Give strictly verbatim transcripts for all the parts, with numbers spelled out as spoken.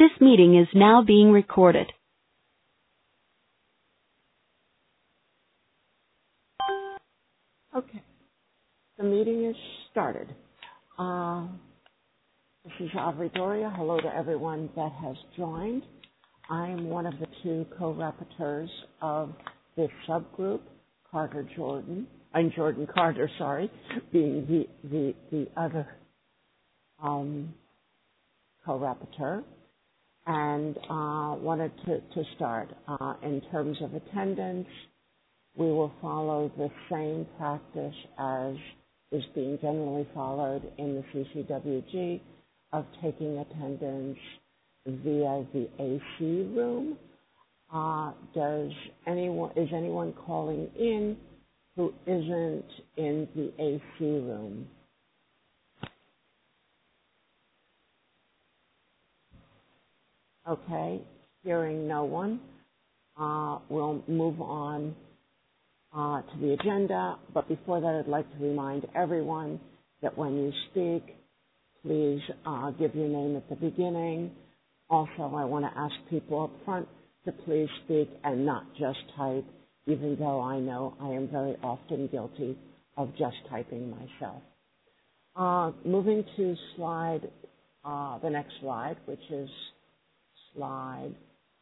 This meeting is now being recorded. Okay, the meeting is started. Uh, this is Aubrey Doria. Hello to everyone that has joined. I'm one of the two co-rapporteurs of this subgroup, Carter Jordan, I'm Jordan Carter, sorry, being the the, the other um, co-rapporteur, and uh, wanted to, to start. Uh, in terms of attendance, we will follow the same practice as is being generally followed in the C C W G of taking attendance via the A C room. Uh, does anyone is anyone calling in who isn't in the A C room? Okay, hearing no one, uh, we'll move on uh, to the agenda. But before that, I'd like to remind everyone that when you speak, please uh, give your name at the beginning. Also, I want to ask people up front to please speak and not just type, even though I know I am very often guilty of just typing myself. Uh, moving to slide, uh, the next slide, which is slide.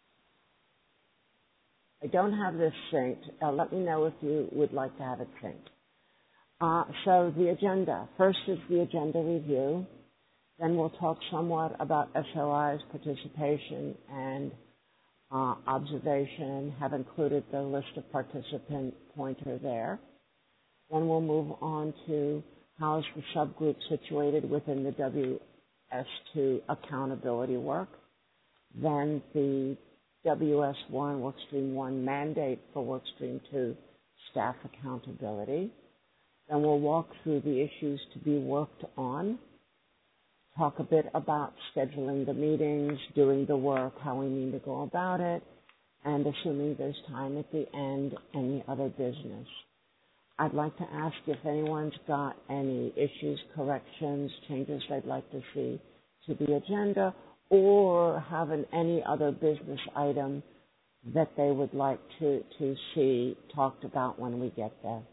I don't have this synced. Uh, let me know if you would like to have it synced. Uh, so the agenda. First is the agenda review. Then we'll talk somewhat about S O I's participation and uh, observation, have included the list of participant pointer there. Then we'll move on to how is the subgroup situated within the W S two accountability work. Then the W S one, Workstream one mandate for Workstream two staff accountability. Then we'll walk through the issues to be worked on, talk a bit about scheduling the meetings, doing the work, how we need to go about it, and assuming there's time at the end, any other business. I'd like to ask if anyone's got any issues, corrections, changes they'd like to see to the agenda, or have an, any other business item that they would like to, to see talked about when we get there.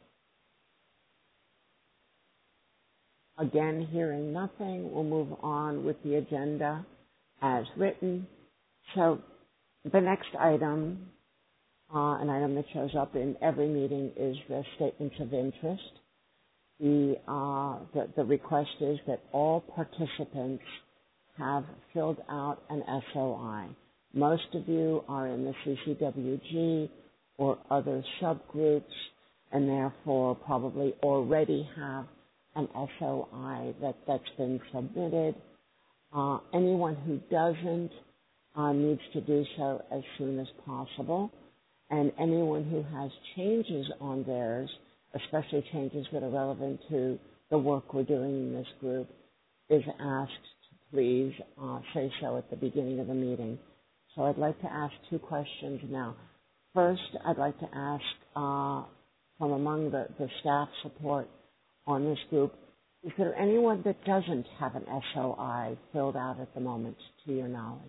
Again, hearing nothing, we'll move on with the agenda as written. So the next item, uh, an item that shows up in every meeting, is the statements of interest. The, uh, the, the request is that all participants have filled out an S O I. Most of you are in the C C W G or other subgroups, and therefore probably already have an S O I that, that's been submitted. Uh, anyone who doesn't uh, needs to do so as soon as possible. And anyone who has changes on theirs, especially changes that are relevant to the work we're doing in this group, is asked to please uh, say so at the beginning of the meeting. So I'd like to ask two questions now. First, I'd like to ask uh, from among the, the staff support on this group, is there anyone that doesn't have an S O I filled out at the moment, to your knowledge?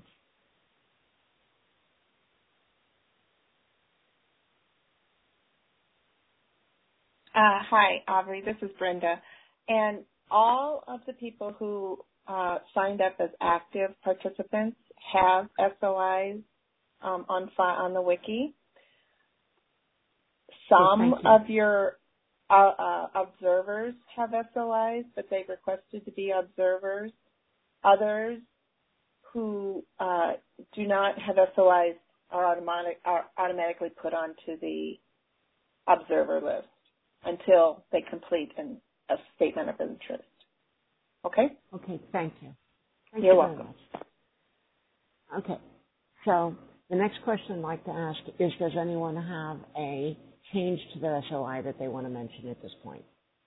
Uh, hi, Aubrey. This is Brenda. And all of the people who uh, signed up as active participants have S O Is um, on on the wiki. Some oh, you. of your uh, uh, observers have S O Is, but they've requested to be observers. Others who uh, do not have S O Is are, automatic, are automatically put onto the observer list until they complete an, a statement of interest. Okay? Okay, thank you. Thank You're you welcome. very much. Okay, so the next question I'd like to ask is, does anyone have a change to their S O I that they want to mention at this point?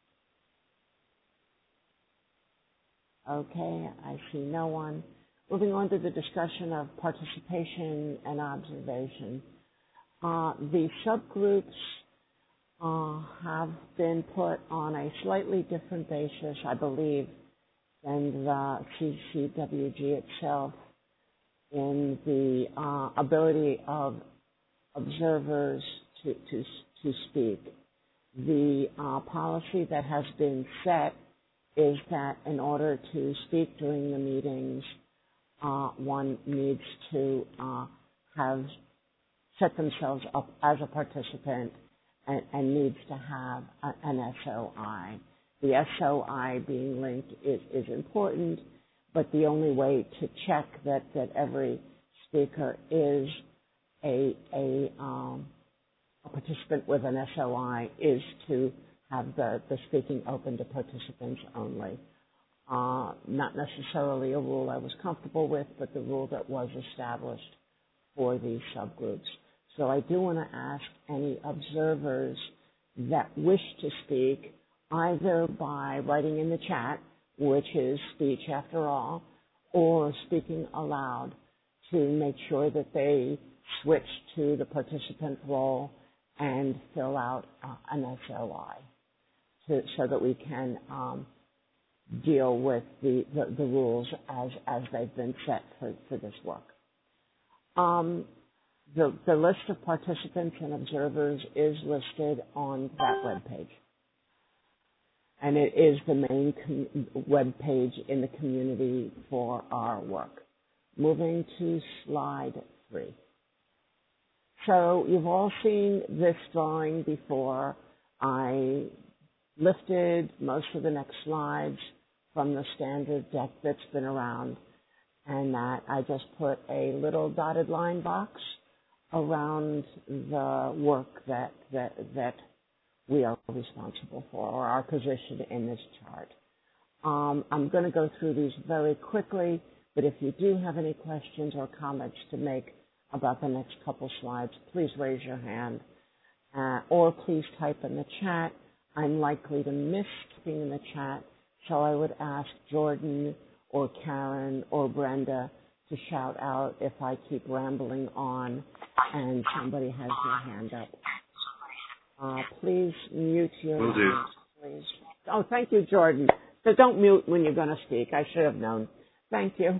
Okay, I see no one. Moving on to the discussion of participation and observation. Uh, the subgroups uh, have been put on a slightly different basis, I believe, than the C C W G itself. in the uh, ability of observers to, to, to speak. The uh, policy that has been set is that in order to speak during the meetings, uh, one needs to uh, have set themselves up as a participant and, and needs to have a, an S O I. The S O I being linked is, is important, but the only way to check that, that every speaker is a, a, um, a participant with an S O I is to have the, the speaking open to participants only. Uh, not necessarily a rule I was comfortable with, but the rule that was established for these subgroups. So I do want to ask any observers that wish to speak, either by writing in the chat, which is speech after all, or speaking aloud, to make sure that they switch to the participant role and fill out uh, an S O I to, so that we can um, deal with the, the, the rules as, as they've been set for, for this work. Um, the, the list of participants and observers is listed on that web page. And it is the main com- web page in the community for our work. Moving to slide three. So you've all seen this drawing before. I lifted most of the next slides from the standard deck that's been around, and that I just put a little dotted line box around the work that that that we are responsible for, or our position in this chart. Um, I'm going to go through these very quickly, but if you do have any questions or comments to make about the next couple slides, please raise your hand, uh, or please type in the chat. I'm likely to miss typing in the chat, so I would ask Jordan or Karen or Brenda to shout out if I keep rambling on and somebody has their hand up. Uh, please mute your Will do. hand, please. Oh, thank you, Jordan. So don't mute when you're going to speak. I should have known. Thank you.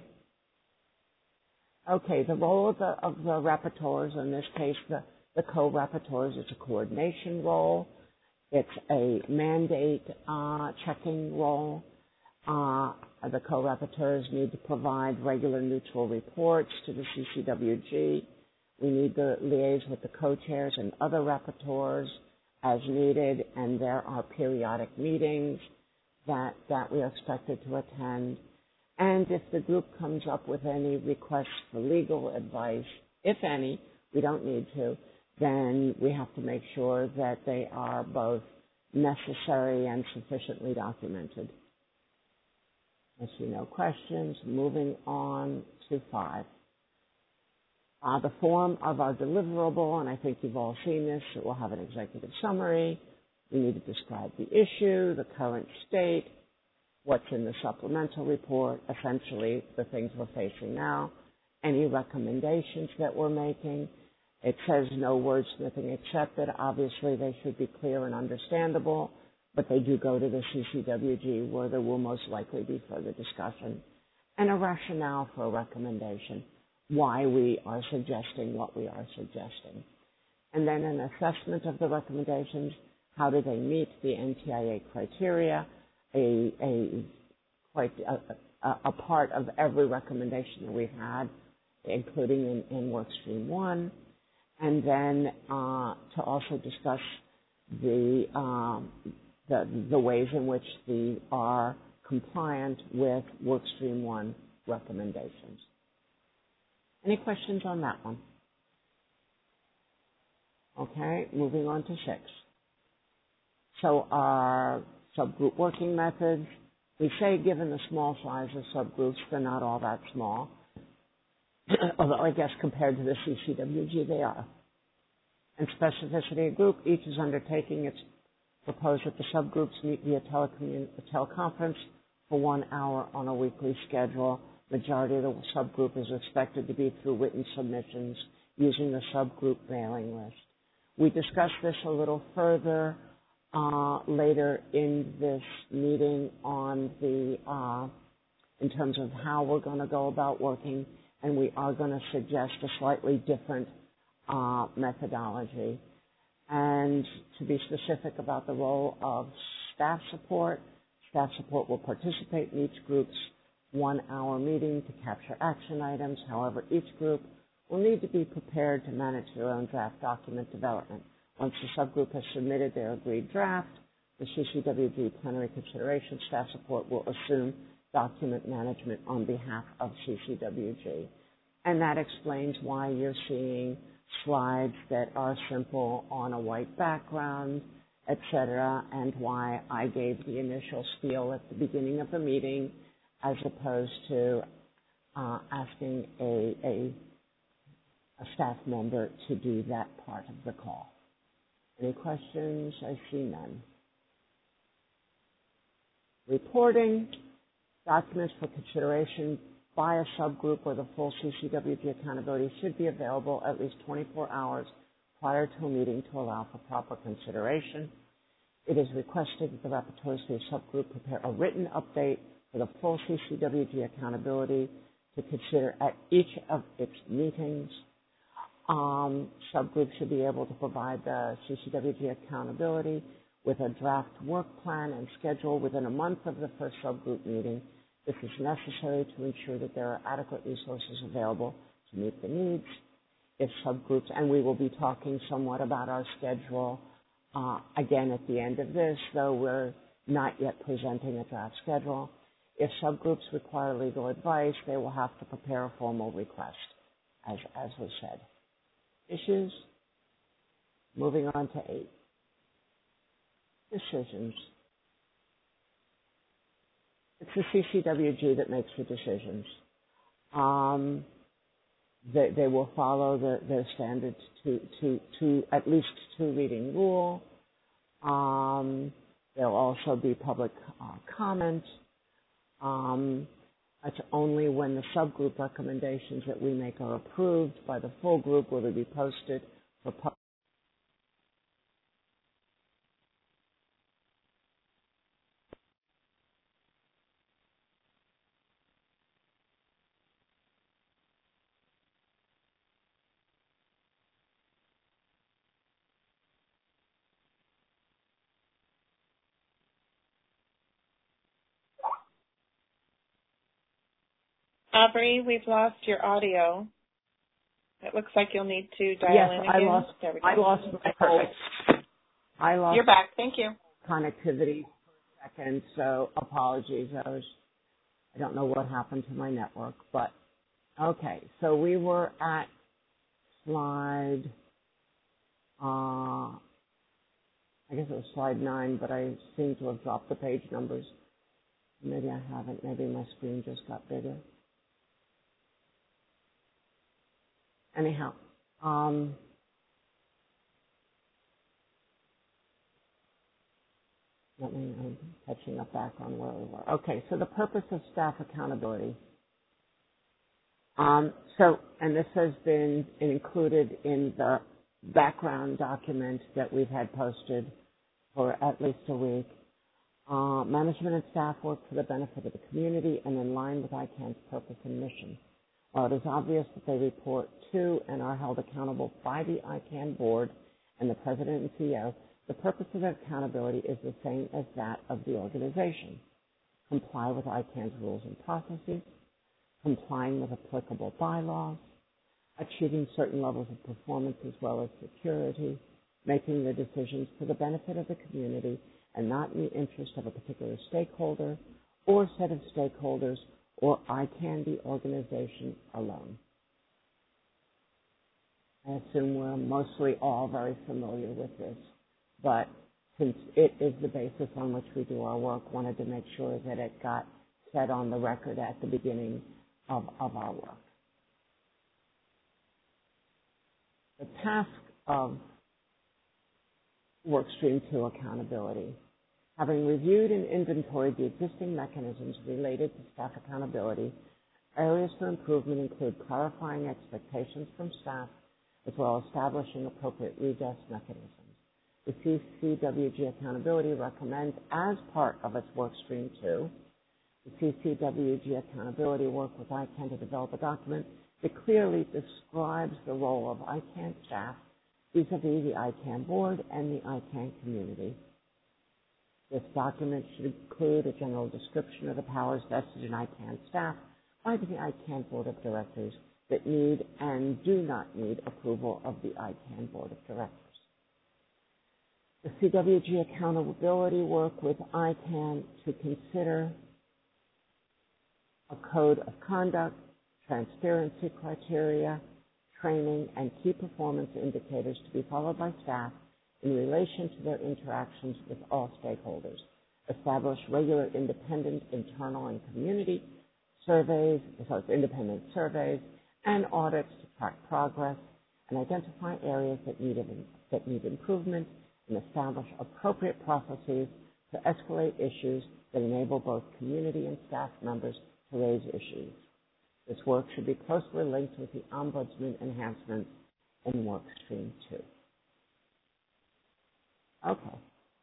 Okay, the role of the, of the rapporteurs, in this case the, the co-rapporteurs, is a coordination role. It's a mandate uh, checking role. Uh, the co-rapporteurs need to provide regular neutral reports to the C C W G. We need to liaise with the co-chairs and other rapporteurs as needed, and there are periodic meetings that, that we are expected to attend. And if the group comes up with any requests for legal advice, if any, we don't need to, then we have to make sure that they are both necessary and sufficiently documented. I see no questions. Moving on to five. Uh, the form of our deliverable, and I think you've all seen this, it will have an executive summary. We need to describe the issue, the current state, what's in the supplemental report, essentially the things we're facing now, any recommendations that we're making. It says no wordsmithing accepted. Obviously, they should be clear and understandable, but they do go to the C C W G where there will most likely be further discussion, and a rationale for a recommendation, why we are suggesting what we are suggesting. And then an assessment of the recommendations. How do they meet the N T I A criteria? A, a quite a, a, a part of every recommendation that we've had, including in, in Workstream one, and then uh, to also discuss the, um, the the ways in which we are compliant with Workstream one recommendations. Any questions on that one? Okay, moving on to six. So our subgroup working methods, we say given the small size of subgroups, they're not all that small. Although I guess compared to the C C W G, they are. And specificity of group, each is undertaking its proposed that the subgroups meet via telecommun- teleconference for one hour on a weekly schedule. Majority of the subgroup is expected to be through written submissions using the subgroup mailing list. We discuss this a little further uh, later in this meeting on the, uh, in terms of how we're going to go about working and we are going to suggest a slightly different uh, methodology. And to be specific about the role of staff support, staff support will participate in each group's one-hour meeting to capture action items. However, each group will need to be prepared to manage their own draft document development. Once the subgroup has submitted their agreed draft, the C C W G plenary consideration staff support will assume document management on behalf of C C W G. And that explains why you're seeing slides that are simple on a white background, et cetera, and why I gave the initial spiel at the beginning of the meeting as opposed to uh, asking a, a, a staff member to do that part of the call. Any questions? I see none. Reporting, documents for consideration by a subgroup or the full C C W G accountability should be available at least twenty-four hours prior to a meeting to allow for proper consideration. It is requested that the rapporteurs for the subgroup prepare a written update for the full C C W G accountability to consider at each of its meetings. Um, subgroups should be able to provide the C C W G accountability with a draft work plan and schedule within a month of the first subgroup meeting. This is necessary to ensure that there are adequate resources available to meet the needs. If subgroups, and we will be talking somewhat about our schedule uh, again at the end of this, though we're not yet presenting a draft schedule. If subgroups require legal advice, they will have to prepare a formal request, as, as was said. Issues? Moving on to eight. Decisions. It's the C C W G that makes the decisions. Um, they, they will follow the, their standard to, to, to at least two reading rule. Um, there'll also be public uh, comment. Um, it's only when the subgroup recommendations that we make are approved by the full group will they be posted for public. Aubrey, we've lost your audio. It looks like you'll need to dial yes, in again. I lost, there we go. I lost my perfect. I lost You're back. Thank you. Connectivity for a second, so apologies. I was, I don't know what happened to my network, but okay. So we were at slide, uh, I guess it was slide nine, but I seem to have dropped the page numbers. Maybe I haven't. Maybe my screen just got bigger. Anyhow, um, let me, I'm catching up back on where we were. Okay, so the purpose of staff accountability. Um, so, and this has been included in the background document that we've had posted for at least a week. Uh, management and staff work for the benefit of the community and in line with I CAN's purpose and mission. While it is obvious that they report to and are held accountable by the I CAN board and the president and C E O, the purpose of their accountability is the same as that of the organization. Comply with I CAN's rules and processes, complying with applicable bylaws, achieving certain levels of performance as well as security, making the decisions for the benefit of the community and not in the interest of a particular stakeholder or set of stakeholders or I CAN the organization alone. I assume we're mostly all very familiar with this, but since it is the basis on which we do our work, wanted to make sure that it got set on the record at the beginning of, of our work. The task of Workstream two accountability. Having reviewed and inventoried the existing mechanisms related to staff accountability, areas for improvement include clarifying expectations from staff as well as establishing appropriate redress mechanisms. The C C W G accountability recommends, as part of its Workstream two, the C C W G accountability work with I CAN to develop a document that clearly describes the role of I CANN staff vis-a-vis the I CANN board and the I CANN community. This document should include a general description of the powers vested in I CANN staff by the I CANN board of directors that need and do not need approval of the I CANN board of directors. The C W G accountability work with I CANN to consider a code of conduct, transparency criteria, training, and key performance indicators to be followed by staff in relation to their interactions with all stakeholders. Establish regular independent, internal, and community surveys, sorry, independent surveys, and audits to track progress and identify areas that need, that need improvement, and establish appropriate processes to escalate issues that enable both community and staff members to raise issues. This work should be closely linked with the Ombudsman enhancements in Workstream two. Okay.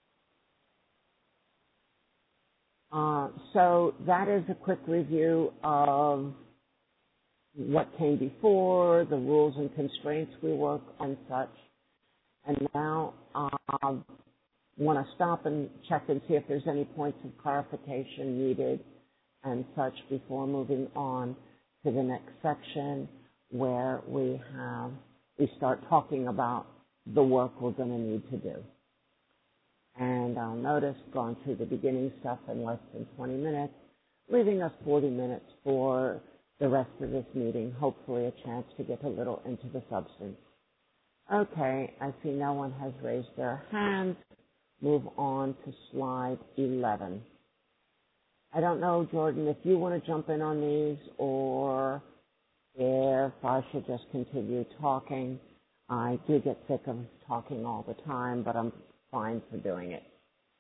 Uh, so that is a quick review of what came before, the rules and constraints we work on such. And now I uh, want to stop and check and see if there's any points of clarification needed and such before moving on to the next section where we have, we start talking about the work we're going to need to do. And I'll notice gone through the beginning stuff in less than twenty minutes, leaving us forty minutes for the rest of this meeting, hopefully a chance to get a little into the substance. Okay, I see no one has raised their hands. Move on to slide eleven. I don't know, Jordan, if you want to jump in on these or if I should just continue talking. I do get sick of talking all the time, but I'm fine for doing it.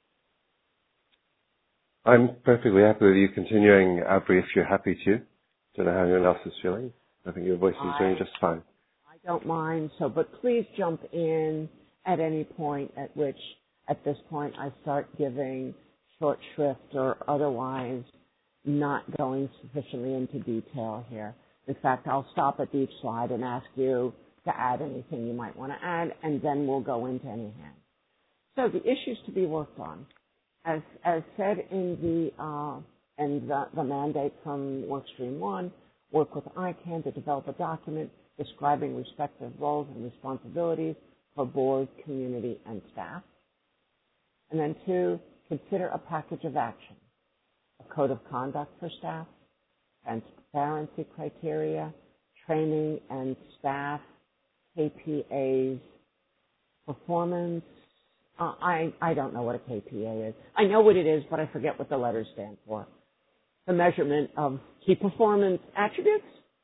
I'm perfectly happy with you continuing, Aubrey, if you're happy to. Don't know how anyone else is feeling. I think your voice is doing just fine. I don't mind, so, but please jump in at any point at which, at this point, I start giving short shrift or otherwise not going sufficiently into detail here. In fact, I'll stop at each slide and ask you to add anything you might want to add, and then we'll go into any hands. So the issues to be worked on, as as said in the uh, and the, the mandate from Workstream one, work with I CANN to develop a document describing respective roles and responsibilities for board, community, and staff. And then two, consider a package of action, a code of conduct for staff, transparency criteria, training and staff, K P As, performance. Uh, I, I don't know what a K P A is. I know what it is, but I forget what the letters stand for. The measurement of key performance attributes?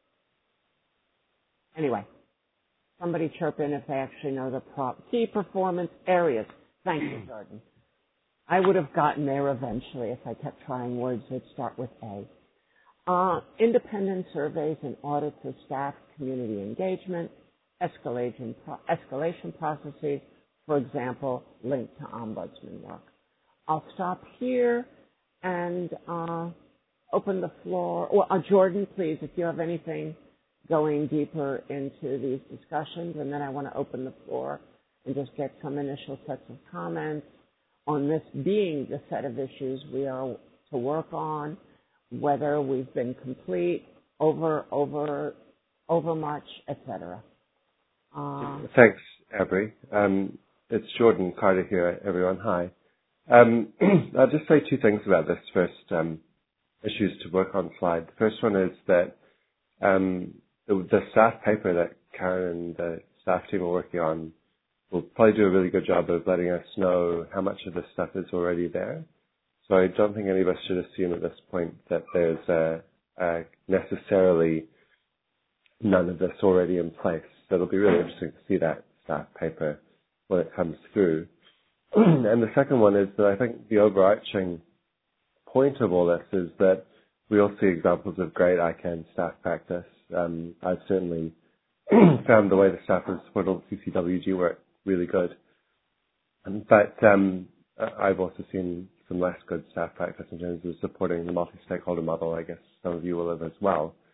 Anyway, somebody chirp in if they actually know the prop. Key performance areas. Thank you, Jordan. I would have gotten there eventually if I kept trying words that start with A. Uh, independent surveys and audits of staff community engagement, escalation, pro- escalation processes, for example, linked to ombudsman work. I'll stop here and uh, open the floor. Well, uh, Jordan, please, if you have anything going deeper into these discussions, and then I want to open the floor and just get some initial sets of comments on this being the set of issues we are to work on, whether we've been complete, over, over, over much, et cetera. Uh, Thanks, Aubrey. Um, it's Jordan Carter here, everyone. Hi. Um, I'll just say two things about this first um, issues to work on slide. The first one is that um, the, the staff paper that Karen and the staff team are working on will probably do a really good job of letting us know how much of this stuff is already there. So I don't think any of us should assume at this point that there's a, a necessarily none of this already in place. So it'll be really interesting to see that staff paper when it comes through. And the second one is that I think the overarching point of all this is that we all see examples of great I CANN staff practice. Um, I've certainly found the way the staff has supported all the C C W G work really good. But um, I've also seen some less good staff practice in terms of supporting the multi-stakeholder model. I guess some of you will have as well.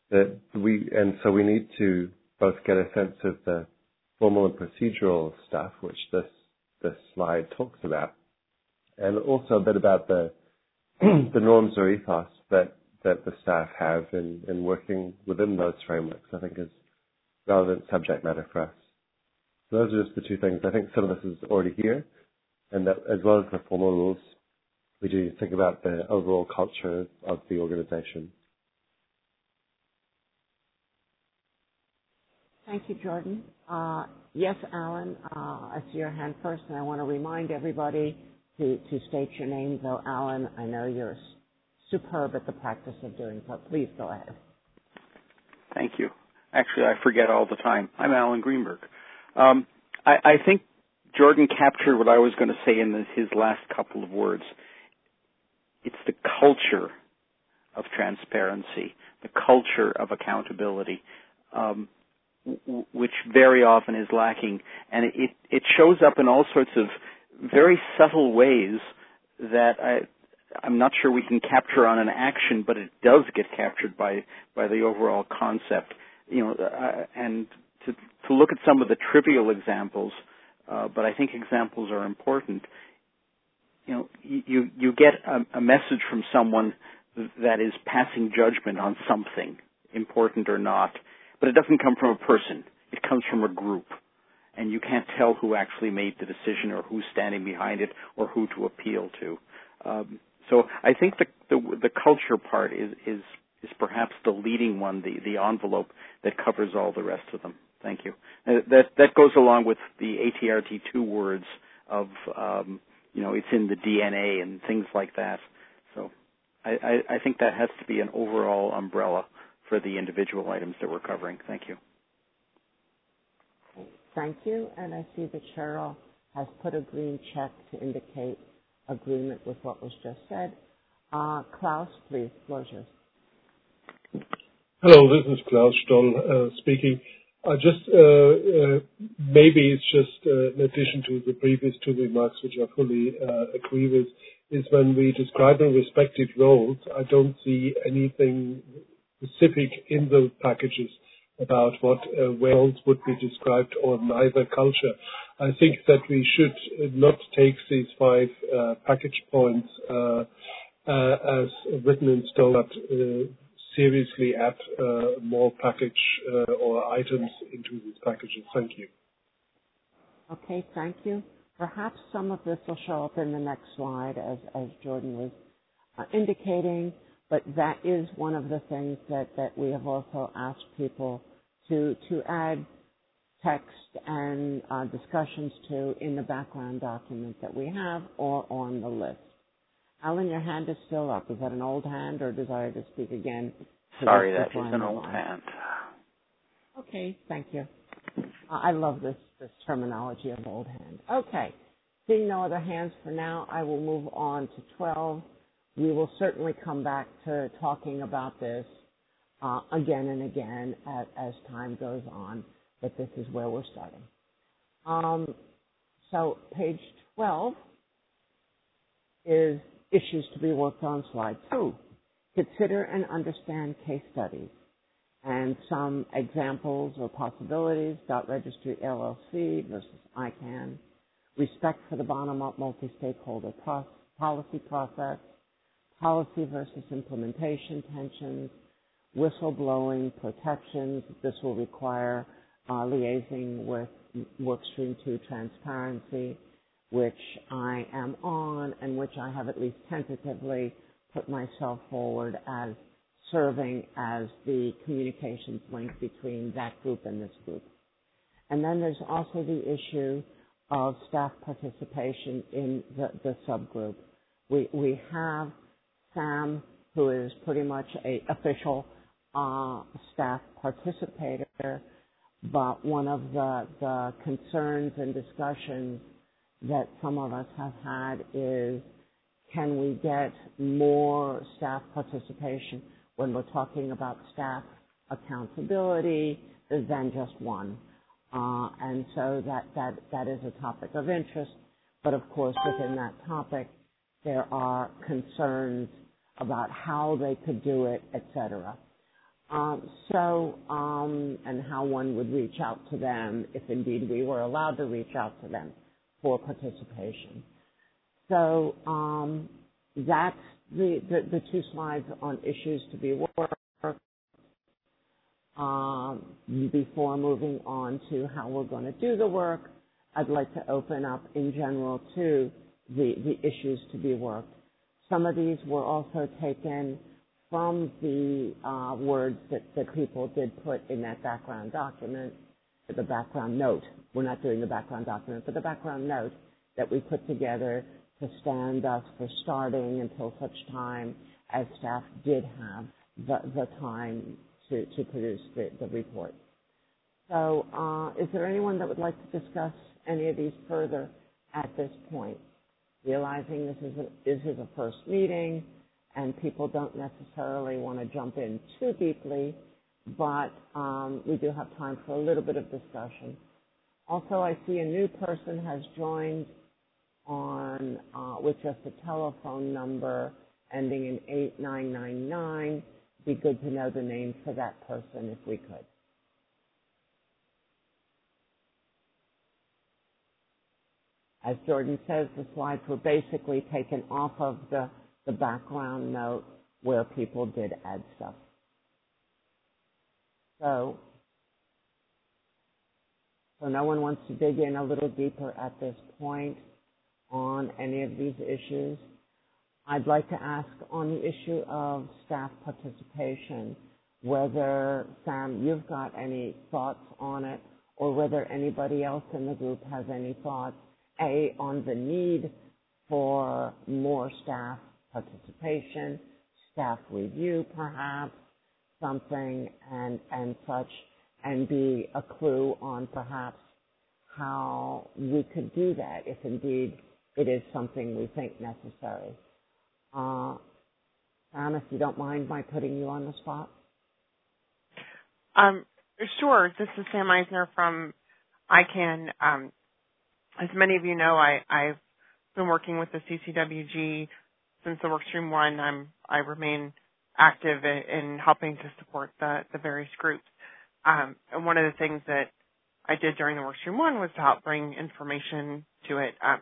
that we, and so we need to both get a sense of the formal and procedural stuff, which this this slide talks about, and also a bit about the the norms or ethos that, that the staff have in, in working within those frameworks, I think is relevant subject matter for us. So those are just the two things. I think some of this is already here, and that as well as the formal rules, we do think about the overall culture of the organization. Thank you, Jordan. Uh, yes, Alan, uh, I see your hand first, and I want to remind everybody to, to state your name, though, Alan, I know you're superb at the practice of doing so. Please go ahead. Thank you. Actually, I forget all the time. I'm Alan Greenberg. Um, I, I think Jordan captured what I was going to say in the, his last couple of words. It's the culture of transparency, the culture of accountability, um, w- which very often is lacking. And it, it shows up in all sorts of very subtle ways that I, I'm not sure we can capture on an action, but it does get captured by, by the overall concept. You know, uh, and to, to look at some of the trivial examples, uh, but I think examples are important. You know, you you get a, a message from someone that is passing judgment on something, important or not, but it doesn't come from a person. It comes from a group, and you can't tell who actually made the decision or who's standing behind it or who to appeal to. Um, so I think the, the the culture part is is is perhaps the leading one, the the envelope that covers all the rest of them. Thank you. Uh, that that goes along with the A T R T two words of um, you know, it's in the D N A and things like that. So I, I, I think that has to be an overall umbrella for the individual items that we're covering. Thank you. Thank you. And I see that Cheryl has put a green check to indicate agreement with what was just said. Uh, Klaus, please, floor is yours. Hello, this is Klaus Stoll uh, speaking. I just, uh, uh, maybe it's just uh, in addition to the previous two remarks, which I fully uh, agree with, is when we describe our respective roles, I don't see anything specific in the packages about what uh, roles would be described or neither culture. I think that we should not take these five uh, package points uh, uh, as written in stone, but uh, seriously add uh, more package uh, or items into these packages. Thank you. Okay, thank you. Perhaps some of this will show up in the next slide, as, as Jordan was uh, indicating, but that is one of the things that, that we have also asked people to, to add text and uh, discussions to in the background document that we have or on the list. Alan, your hand is still up. Is that an old hand or desire to speak again? Sorry, that is an old hand. Okay, thank you. Uh, I love this, this terminology of old hand. Okay, seeing no other hands for now, I will move on to twelve. We will certainly come back to talking about this uh, again and again as, as time goes on, but this is where we're starting. Um, so page twelve is issues to be worked on, slide two. Consider and understand case studies and some examples or possibilities, dot registry L L C versus I CANN, respect for the bottom-up multi-stakeholder pro- policy process, policy versus implementation tensions, whistleblowing protections. This will require uh, liaising with Workstream two transparency, which I am on and which I have at least tentatively put myself forward as serving as the communications link between that group and this group. And then there's also the issue of staff participation in the, the subgroup. We, we have Sam, who is pretty much a official uh, staff participator, but one of the, the concerns and discussions that some of us have had is, can we get more staff participation when we're talking about staff accountability than just one? Uh, and so that, that, that is a topic of interest. But of course, within that topic, there are concerns about how they could do it, et cetera. Um, so, um, and how one would reach out to them if indeed we were allowed to reach out to them for participation. So um, that's the, the, the two slides on issues to be worked. Um, before moving on to how we're going to do the work, I'd like to open up in general to the, the issues to be worked. Some of these were also taken from the uh, words that, that people did put in that background document, the background note. We're not doing the background document, but the background note that we put together to stand us for starting until such time as staff did have the, the time to, to produce the, the report. So uh, is there anyone that would like to discuss any of these further at this point? Realizing this is a, this is a first meeting and people don't necessarily want to jump in too deeply, but um, we do have time for a little bit of discussion. Also, I see a new person has joined on uh, with just a telephone number ending in eight nine nine nine. Be good to know the name for that person if we could. As Jordan says, the slides were basically taken off of the, the background note where people did add stuff. So, so no one wants to dig in a little deeper at this point on any of these issues. I'd like to ask on the issue of staff participation, whether, Sam, you've got any thoughts on it, or whether anybody else in the group has any thoughts, A, on the need for more staff participation, staff review perhaps, something and, and such, and B, a clue on perhaps how we could do that if indeed it is something we think necessary. Uh, Sam, if you don't mind my putting you on the spot. Um, sure. This is Sam Eisner from I CAN. Um, as many of you know, I, I've been working with the C C W G since the workstream one. I'm, I remain active in, in helping to support the, the various groups. Um, and one of the things that I did during the workstream one was to help bring information to it. Um,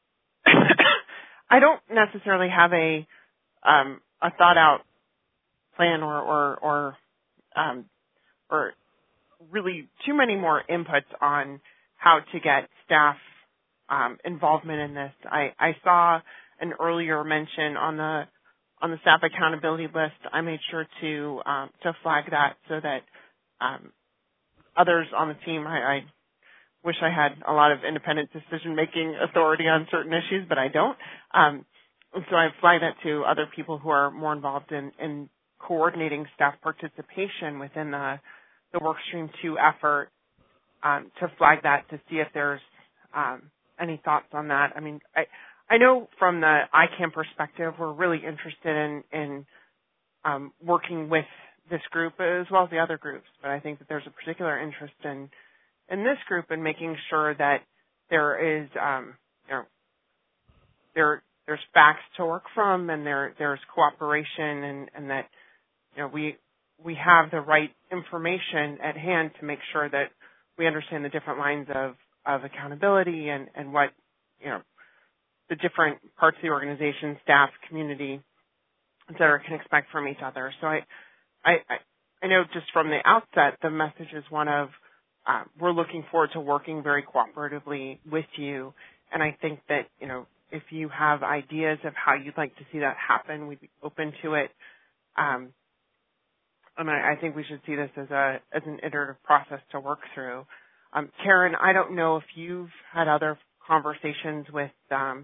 I don't necessarily have a um, a thought out plan or or or, um, or really too many more inputs on how to get staff um, involvement in this. I, I saw an earlier mention on the on the staff accountability list. I made sure to um, to flag that so that um, others on the team. I, I wish I had a lot of independent decision-making authority on certain issues, but I don't. Um, so I flagged that to other people who are more involved in, in coordinating staff participation within the, the Workstream two effort um, to flag that to see if there's um, any thoughts on that. I mean, I, I know from the I CAN perspective, we're really interested in, in um, working with this group as well as the other groups, but I think that there's a particular interest in in this group and making sure that there is, um, you know, there there's facts to work from and there there's cooperation and, and that, you know, we we have the right information at hand to make sure that we understand the different lines of, of accountability and, and what, you know, the different parts of the organization, staff, community, et cetera, can expect from each other. So I I, I know just from the outset the message is one of Uh, we're looking forward to working very cooperatively with you, and I think that, you know, if you have ideas of how you'd like to see that happen, we'd be open to it. Um, and I, I think we should see this as a as an iterative process to work through. Um, Karen, I don't know if you've had other conversations with um,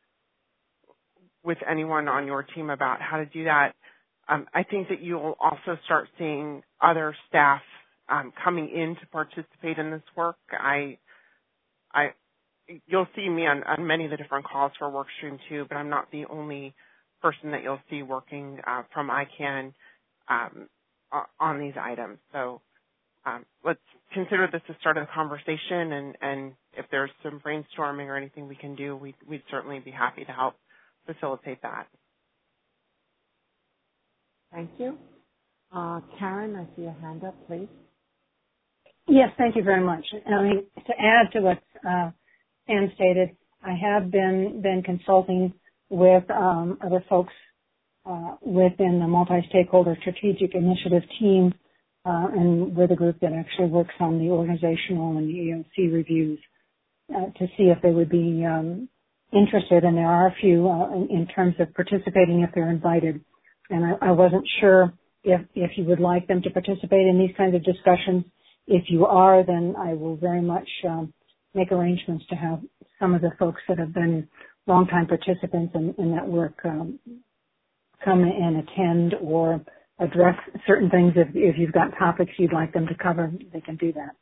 with anyone on your team about how to do that. Um, I think that you'll also start seeing other staff Um, coming in to participate in this work. I, I, you'll see me on, on many of the different calls for Workstream two, but I'm not the only person that you'll see working uh, from I CAN um, on these items. So um, let's consider this the start of the conversation, and, and if there's some brainstorming or anything we can do, we'd, we'd certainly be happy to help facilitate that. Thank you. Uh, Karen, I see your hand up, please. Yes, thank you very much. I mean, to add to what uh, Ann stated, I have been been consulting with um, other folks uh, within the multi-stakeholder strategic initiative team, uh, and we're the group that actually works on the organizational and the E O C reviews uh, to see if they would be um, interested. And there are a few uh, in, in terms of participating if they're invited. And I, I wasn't sure if if you would like them to participate in these kinds of discussions. If you are, then I will very much um, make arrangements to have some of the folks that have been longtime participants in, in that work um, come and attend or address certain things. If, if you've got topics you'd like them to cover, they can do that.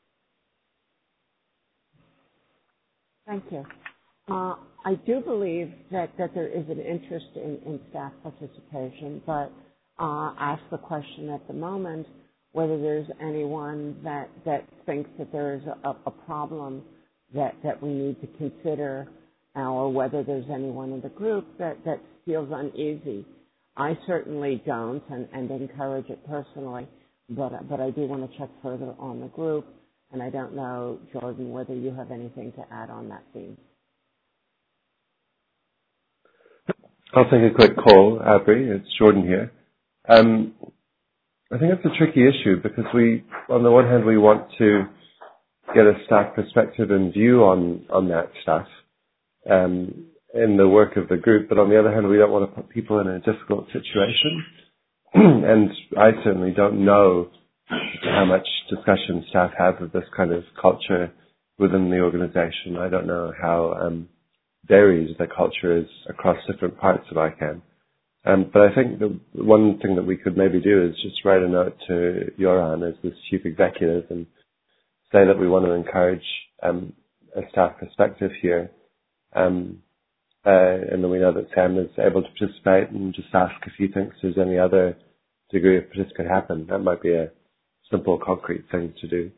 Thank you. Uh, I do believe that, that there is an interest in, in staff participation, but uh, ask the question at the moment whether there's anyone that, that thinks that there is a, a problem that, that we need to consider, uh, or whether there's anyone in the group that, that feels uneasy. I certainly don't and, and encourage it personally, but, but I do want to check further on the group, and I don't know, Jordan, whether you have anything to add on that theme. I'll take a quick call, Abby. It's Jordan here. Um, I think it's a tricky issue because we, on the one hand, we want to get a staff perspective and view on, on that stuff um, in the work of the group, but on the other hand, we don't want to put people in a difficult situation. And I certainly don't know how much discussion staff have of this kind of culture within the organization. I don't know how um, varied the culture is across different parts of I CAN. Um, but I think the one thing that we could maybe do is just write a note to Joran as the chief executive and say that we want to encourage um, a staff perspective here. Um, uh, and then we know that Sam is able to participate, and just ask if he thinks there's any other degree of participation could happen. That might be a simple, concrete thing to do.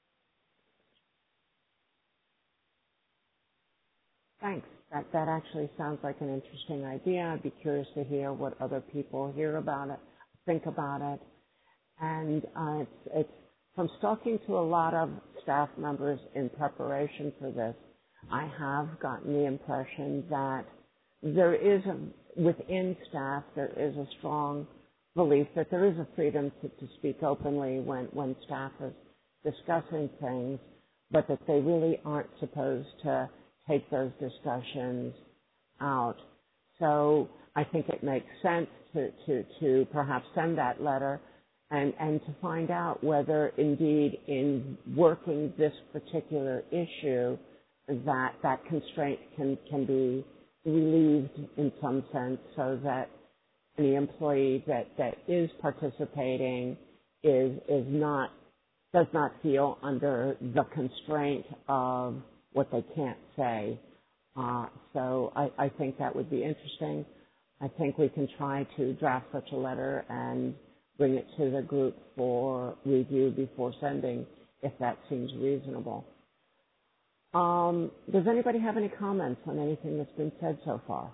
Thanks. That, that actually sounds like an interesting idea. I'd be curious to hear what other people hear about it, think about it. And uh, it's, it's from talking to a lot of staff members in preparation for this, I have gotten the impression that there is a, within staff, there is a strong belief that there is a freedom to, to speak openly when, when staff is discussing things, but that they really aren't supposed to take those discussions out. So I think it makes sense to, to, to perhaps send that letter and, and to find out whether indeed in working this particular issue that that constraint can, can be relieved in some sense so that any employee that, that is participating is, is not, does not feel under the constraint of what they can't say. Uh, so I, I think that would be interesting. I think we can try to draft such a letter and bring it to the group for review before sending, if that seems reasonable. Um, does anybody have any comments on anything that's been said so far?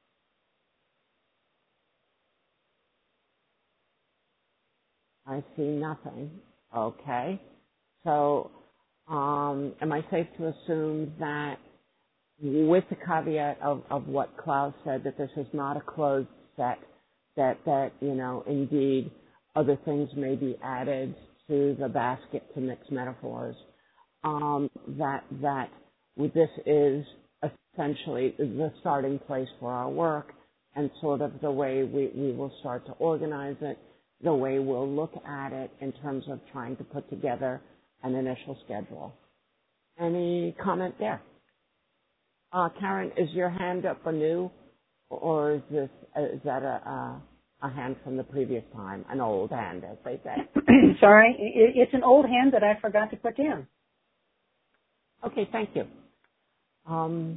I see nothing. Okay. So Um, am I safe to assume that, with the caveat of, of what Klaus said, that this is not a closed set, that, that, you know, indeed other things may be added to the basket, to mix metaphors, um, that, that this is essentially the starting place for our work and sort of the way we, we will start to organize it, the way we'll look at it in terms of trying to put together an initial schedule. Any comment there? Uh, Karen, is your hand up anew, or is this uh, is that a, a a hand from the previous time, an old hand, as they say? Sorry, it, it's an old hand that I forgot to put down. Okay, thank you. Um,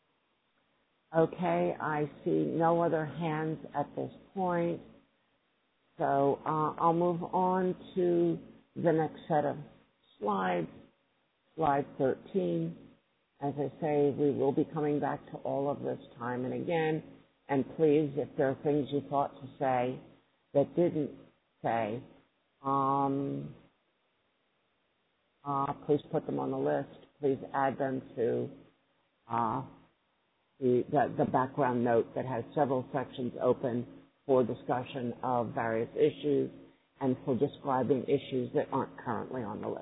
okay, I see no other hands at this point, so uh, I'll move on to the next set of slides, slide thirteen. As I say, we will be coming back to all of this time and again. And please, if there are things you thought to say that didn't say, um, uh, please put them on the list. Please add them to uh, the, the, the background note that has several sections open for discussion of various issues and for describing issues that aren't currently on the list.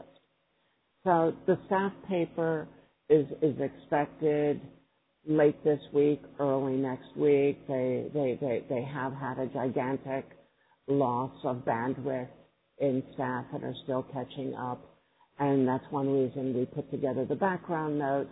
So the staff paper is, is expected late this week, early next week. They, they, they, they have had a gigantic loss of bandwidth in staff and are still catching up. And that's one reason we put together the background notes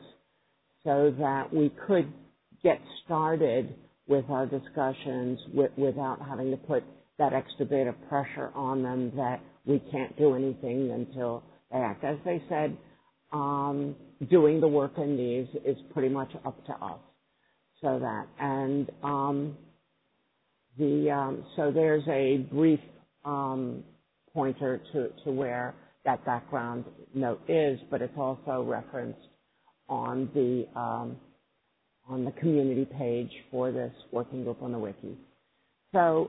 so that we could get started with our discussions with, without having to put that extra bit of pressure on them that we can't do anything until they act. As they said, um, doing the work in these is pretty much up to us. So that, and um, the um, so there's a brief um, pointer to, to where that background note is, but it's also referenced on the um, on the community page for this working group on the wiki. So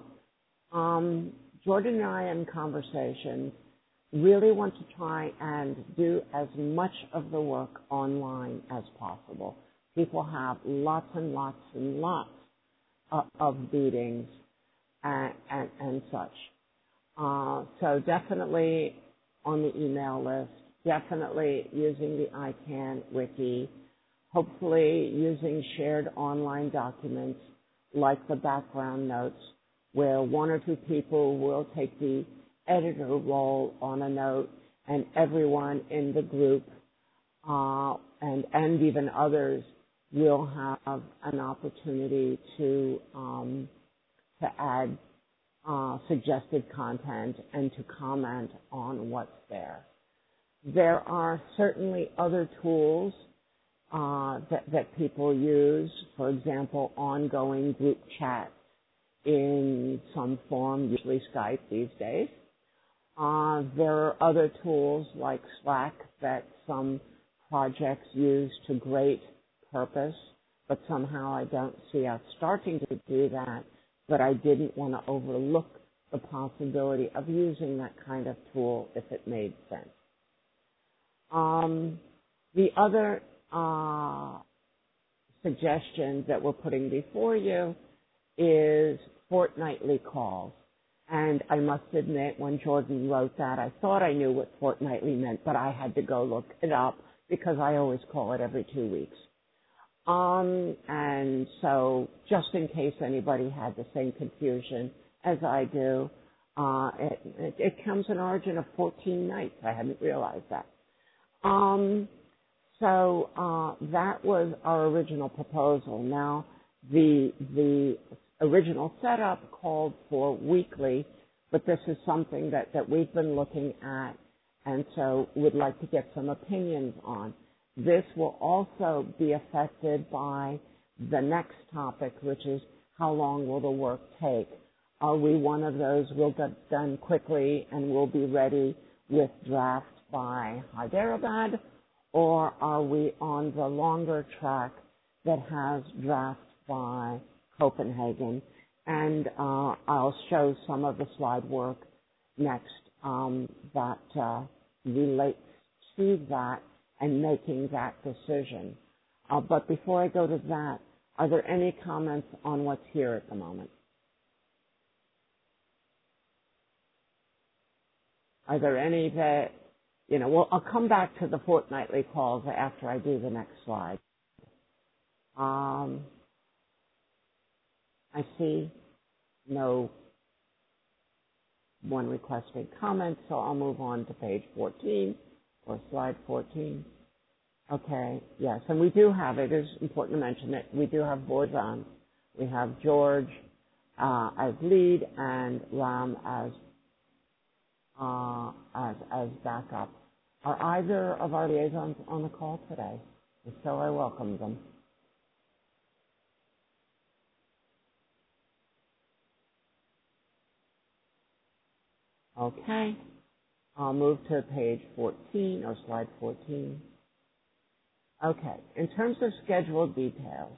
um, Jordan and I in conversation really want to try and do as much of the work online as possible. People have lots and lots and lots of, of meetings and, and, and such. Uh, so definitely on the email list, definitely using the I CANN wiki, hopefully using shared online documents like the background notes, where one or two people will take the editor role on a note, and everyone in the group uh, and and even others will have an opportunity to um, to add uh, suggested content and to comment on what's there. There are certainly other tools uh, that, that people use, for example, ongoing group chats in some form, usually Skype these days. Uh, there are other tools like Slack that some projects use to great purpose, but somehow I don't see us starting to do that, but I didn't want to overlook the possibility of using that kind of tool if it made sense. Um, the other uh, suggestion that we're putting before you is fortnightly calls. And I must admit, when Jordan wrote that, I thought I knew what fortnightly meant, but I had to go look it up because I always call it every two weeks. Um, and so just in case anybody had the same confusion as I do, uh, it, it, it comes in origin of fourteen nights. I hadn't realized that. Um, so uh, that was our original proposal. Now, the the original setup called for weekly, but this is something that, that we've been looking at and so would like to get some opinions on. This will also be affected by the next topic, which is how long will the work take? Are we one of those we'll get done quickly and we'll be ready with draft by Hyderabad, or are we on the longer track that has draft by Copenhagen? And uh, I'll show some of the slide work next um, that uh, relates to that and making that decision. Uh, but before I go to that, are there any comments on what's here at the moment? Are there any that, you know, well, I'll come back to the fortnightly calls after I do the next slide. Um, I see no one requesting comments, so I'll move on to page fourteen or slide fourteen. Okay, yes, and we do have, it is important to mention that we do have boards on. We have George uh, as lead and Ram as uh, as as backup. Are either of our liaisons on the call today? If so, I welcome them. Okay, I'll move to page fourteen or slide fourteen. Okay, in terms of schedule details,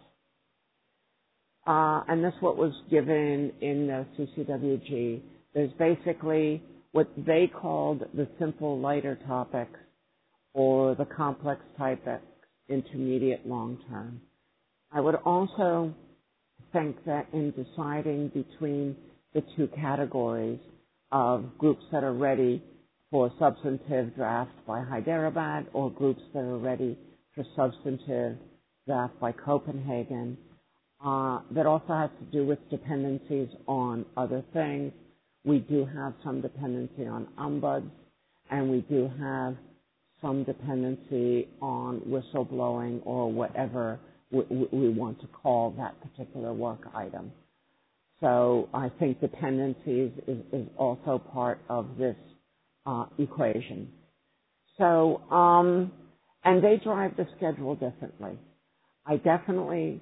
uh, and this is what was given in the C C W G, there's basically what they called the simple, lighter topics or the complex topics, intermediate, long-term. I would also think that in deciding between the two categories of groups that are ready for substantive draft by Hyderabad or groups that are ready for substantive draft by Copenhagen, uh, that also has to do with dependencies on other things. We do have some dependency on ombuds, and we do have some dependency on whistleblowing or whatever we, we want to call that particular work item. So I think dependencies is, is also part of this uh, equation. So, um, and they drive the schedule differently. I definitely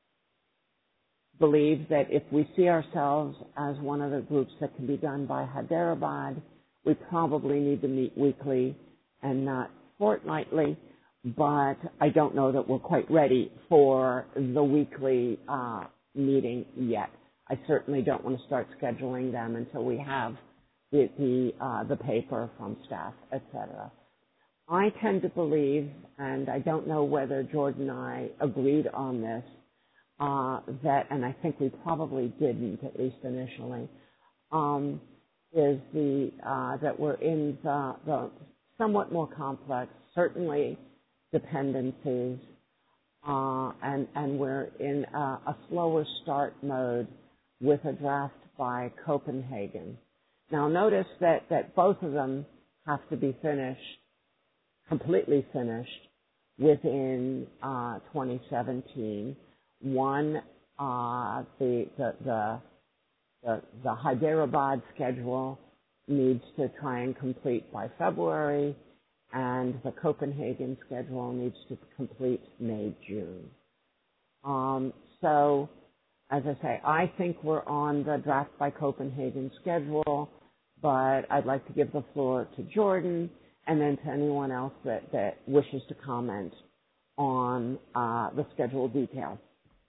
believe that if we see ourselves as one of the groups that can be done by Hyderabad, we probably need to meet weekly and not fortnightly, but I don't know that we're quite ready for the weekly uh, meeting yet. I certainly don't want to start scheduling them until we have the the, uh, the paper from staff, et cetera. I tend to believe, and I don't know whether Jordan and I agreed on this, uh, that, and I think we probably didn't, at least initially, um, is the uh, that we're in the, the somewhat more complex, certainly dependencies, uh, and, and we're in a, a slower start mode with a draft by Copenhagen. Now notice that, that both of them have to be finished, completely finished, within uh, twenty seventeen. One, uh, the, the, the, the, the Hyderabad schedule needs to try and complete by February, and the Copenhagen schedule needs to complete May, June. Um, so, as I say, I think we're on the draft by Copenhagen schedule, but I'd like to give the floor to Jordan and then to anyone else that, that wishes to comment on uh, the schedule details.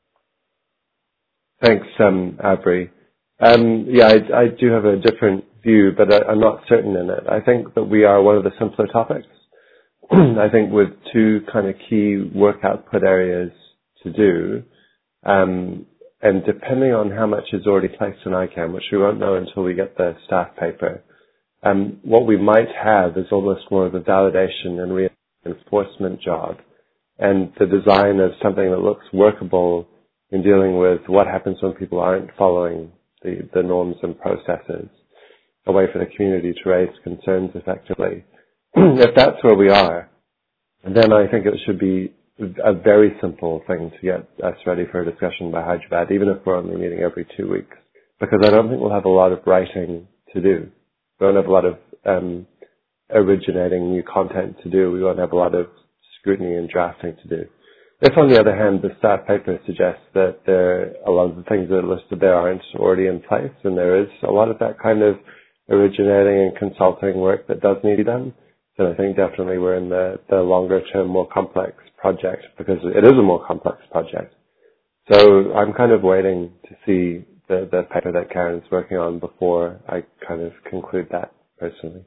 Thanks, um, Avery. Um, yeah, I, I do have a different view, but I, I'm not certain in it. I think that we are one of the simpler topics. I think with two kind of key work output areas to do, um, and depending on how much is already placed in I CANN, which we won't know until we get the staff paper, um, what we might have is almost more of a validation and reinforcement job, and the design of something that looks workable in dealing with what happens when people aren't following the, the norms and processes, a way for the community to raise concerns effectively. If that's where we are, then I think it should be a very simple thing to get us ready for a discussion by Hyderabad, even if we're only meeting every two weeks, because I don't think we'll have a lot of writing to do. We won't have a lot of um, originating new content to do. We won't have a lot of scrutiny and drafting to do. If, on the other hand, the staff paper suggests that there, a lot of the things that are listed there aren't already in place, and there is a lot of that kind of originating and consulting work that does need to be done, then I think definitely we're in the, the longer-term, more complex project, because it is a more complex project. So I'm kind of waiting to see the, the paper that Karen's working on before I kind of conclude that personally.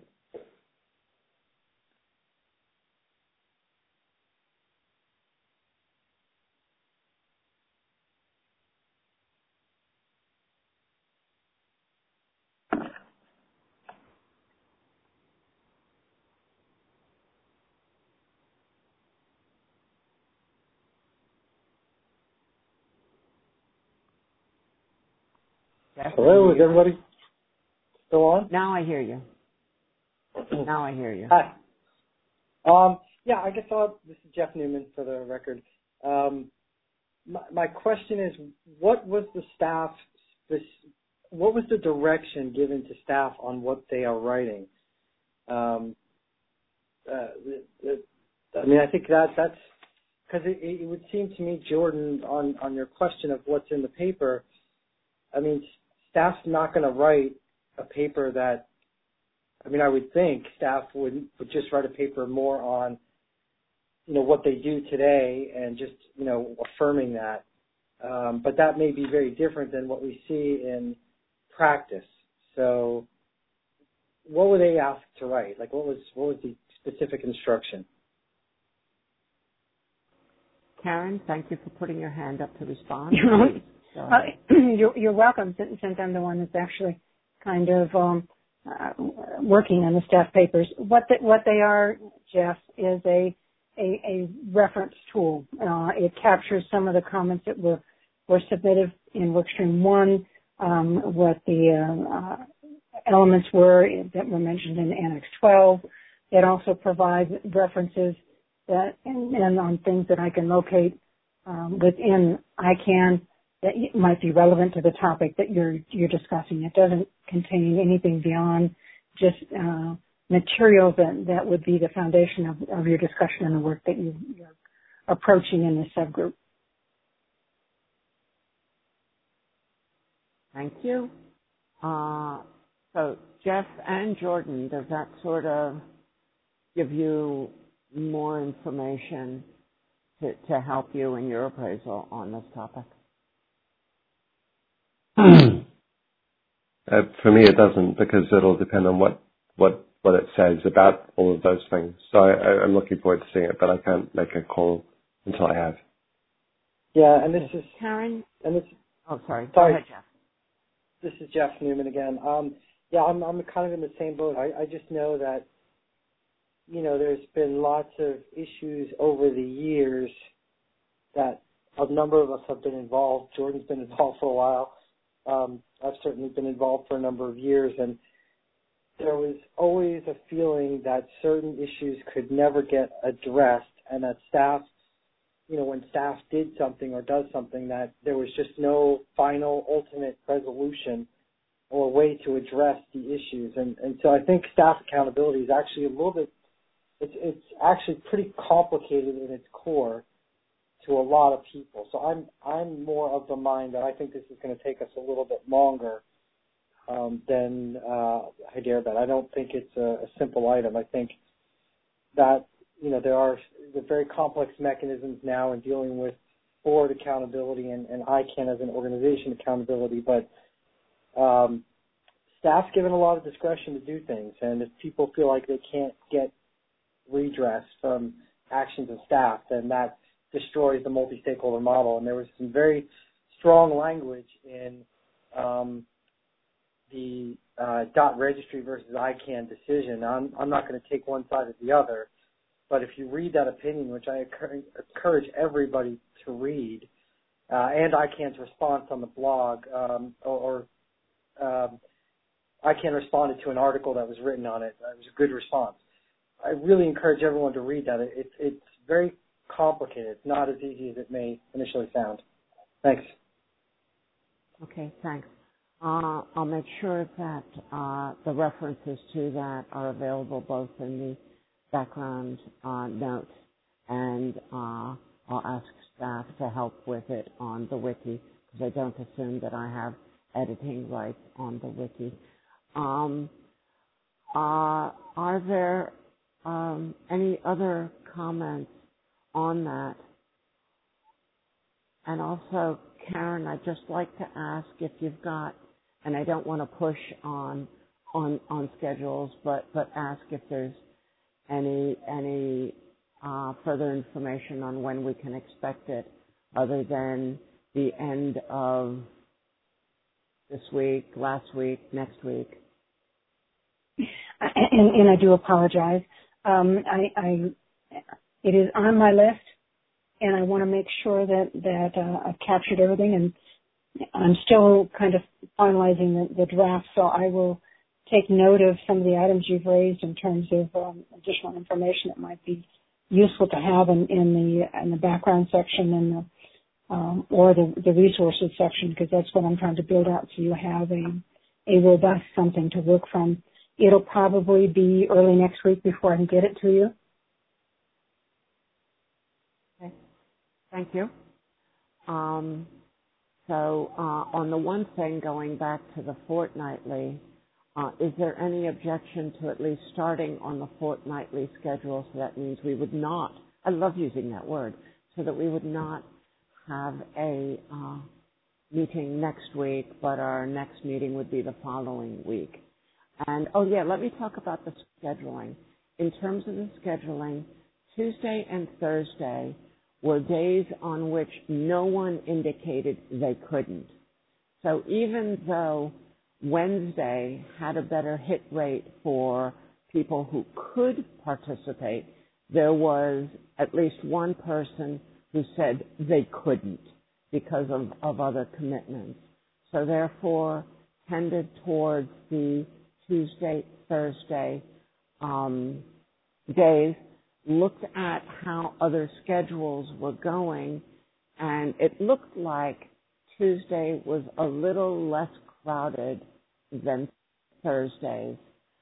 Hello, is everybody still on? Now I hear you. Now I hear you. Hi. Um, yeah, I guess I'll, this is Jeff Newman for the record. Um, my, my question is, what was the staff, this, what was the direction given to staff on what they are writing? Um, uh, the, the, I mean, I think that that's, because it, it would seem to me, Jordan, on, on your question of what's in the paper, I mean, staff's not going to write a paper that, I mean, I would think staff would, would just write a paper more on, you know, what they do today and just, you know, affirming that. Um, but that may be very different than what we see in practice. So what were they asked to write? Like, what was what was the specific instruction? Karen, thank you for putting your hand up to respond. uh, you're, you're welcome, since I'm the one that's actually kind of um, uh, working on the staff papers. What the, what they are, Jeff, is a a, a reference tool. Uh, it captures some of the comments that were were submitted in Workstream one, um, what the uh, uh, elements were that were mentioned in Annex twelve. It also provides references that and, and on things that I can locate um, within I CAN that might be relevant to the topic that you're you're discussing. It doesn't contain anything beyond just uh, material that, that would be the foundation of, of your discussion and the work that you, you're approaching in this subgroup. Thank you. Uh, so Jeff and Jordan, does that sort of give you more information to, to help you in your appraisal on this topic? Uh, for me, it doesn't, because it'll depend on what, what, what it says about all of those things. So I, I'm looking forward to seeing it, but I can't make a call until I have. Yeah, and this is Karen. And this. Oh, sorry. Sorry, Go ahead, Jeff. This is Jeff Newman again. Um, yeah, I'm, I'm kind of in the same boat. I, I just know that, you know, there's been lots of issues over the years that a number of us have been involved. Jordan's been involved for a while. Um, I've certainly been involved for a number of years, and there was always a feeling that certain issues could never get addressed, and that staff, you know, when staff did something or does something, that there was just no final ultimate resolution or way to address the issues. And, and so I think staff accountability is actually a little bit, it's, it's actually pretty complicated in its core to a lot of people. So I'm I'm more of the mind that I think this is going to take us a little bit longer um, than uh, Hyderabad. I don't think it's a, a simple item. I think that, you know, there are the very complex mechanisms now in dealing with board accountability and, and I CAN as an organization accountability, but um, staff's given a lot of discretion to do things, and if people feel like they can't get redress from actions of staff, then that destroys the multi-stakeholder model. And there was some very strong language in um, the uh, dot registry versus I CAN decision. I'm, I'm not going to take one side or the other, but if you read that opinion, which I encourage everybody to read, uh, and I CAN's response on the blog, um, or, or um, I CAN responded to an article that was written on it. It was a good response. I really encourage everyone to read that. It, it, it's very complicated. It's not as easy as it may initially sound. Thanks. Okay, thanks. Uh, I'll make sure that uh, the references to that are available both in the background uh, notes, and uh, I'll ask staff to help with it on the wiki, because I don't assume that I have editing rights on the wiki. Um, uh, are there um, any other comments on that? And also, Karen, I'd just like to ask if you've got, and I don't want to push on on on schedules, but but ask if there's any any uh, further information on when we can expect it, other than the end of this week, last week, next week. And, and I do apologize. Um, I, I it is on my list, and I want to make sure that that uh, I've captured everything, and I'm still kind of finalizing the, the draft, so I will take note of some of the items you've raised in terms of um, additional information that might be useful to have in, in the in the background section and the, um, or the, the resources section, because that's what I'm trying to build out, so you have a a robust something to work from. It'll probably be early next week before I can get it to you. Okay, thank you. Um, so uh, on the one thing, going back to the fortnightly, uh, is there any objection to at least starting on the fortnightly schedule? So that means we would not, I love using that word, so that we would not have a uh, meeting next week, but our next meeting would be the following week. And, oh yeah, let me talk about the scheduling. In terms of the scheduling, Tuesday and Thursday were days on which no one indicated they couldn't. So even though Wednesday had a better hit rate for people who could participate, there was at least one person who said they couldn't because of, of other commitments. So therefore, tended towards the Tuesday, Thursday um, days, looked at how other schedules were going, and it looked like Tuesday was a little less crowded than Thursdays.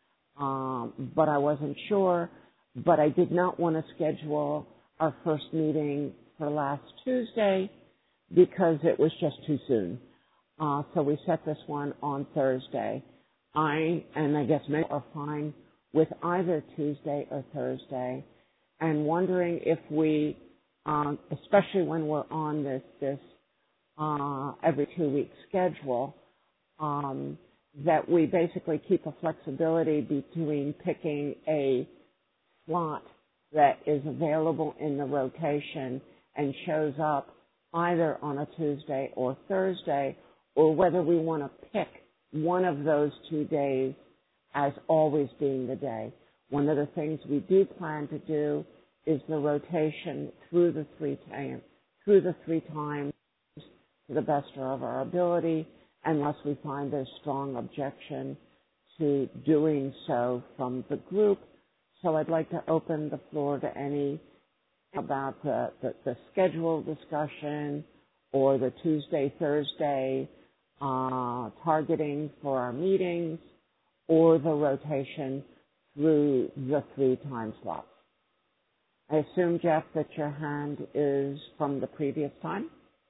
Um, but I wasn't sure, but I did not want to schedule our first meeting for last Tuesday because it was just too soon. Uh, so we set this one on Thursday. I, and I guess many are fine with either Tuesday or Thursday, and wondering if we, um, especially when we're on this, this uh, every two-week schedule, um, that we basically keep a flexibility between picking a slot that is available in the rotation and shows up either on a Tuesday or Thursday, or whether we want to pick one of those two days as always being the day. One of the things we do plan to do is the rotation through the three times, through the three times to the best of our ability, unless we find there's strong objection to doing so from the group. So I'd like to open the floor to any about the, the, the schedule discussion or the Tuesday, Thursday uh, targeting for our meetings, or the rotation through the three time slots. I assume, Jeff, that your hand is from the previous time?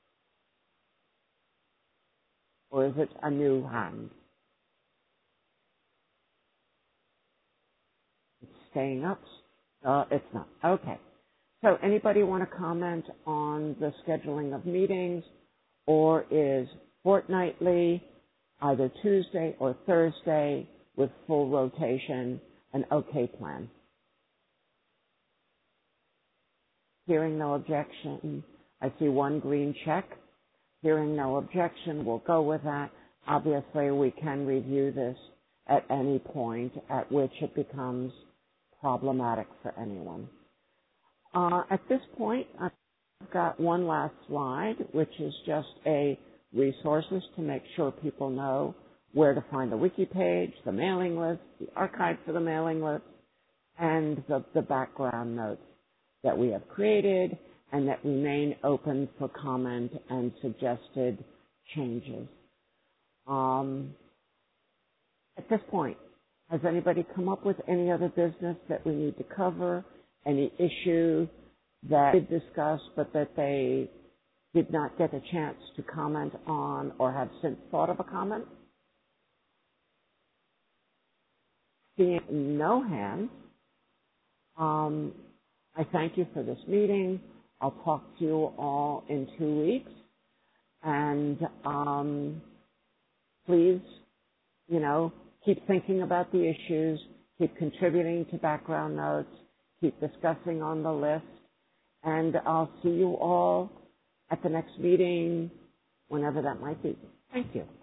Or is it a new hand? It's staying up? Uh, it's not. Okay. So anybody want to comment on the scheduling of meetings, or is fortnightly, either Tuesday or Thursday with full rotation, an okay plan? Hearing no objection, I see one green check. Hearing no objection, we'll go with that. Obviously, we can review this at any point at which it becomes problematic for anyone. Uh, at this point, I've got one last slide, which is just a resources to make sure people know where to find the wiki page, the mailing list, the archive for the mailing list, and the, the background notes that we have created and that remain open for comment and suggested changes. Um, at this point, has anybody come up with any other business that we need to cover, any issue that we discussed but that they did not get a chance to comment on or have since thought of a comment? Seeing no hands, um, I thank you for this meeting. I'll talk to you all in two weeks. And um, please, you know, keep thinking about the issues, keep contributing to background notes, keep discussing on the list, and I'll see you all at the next meeting, whenever that might be. Thank you.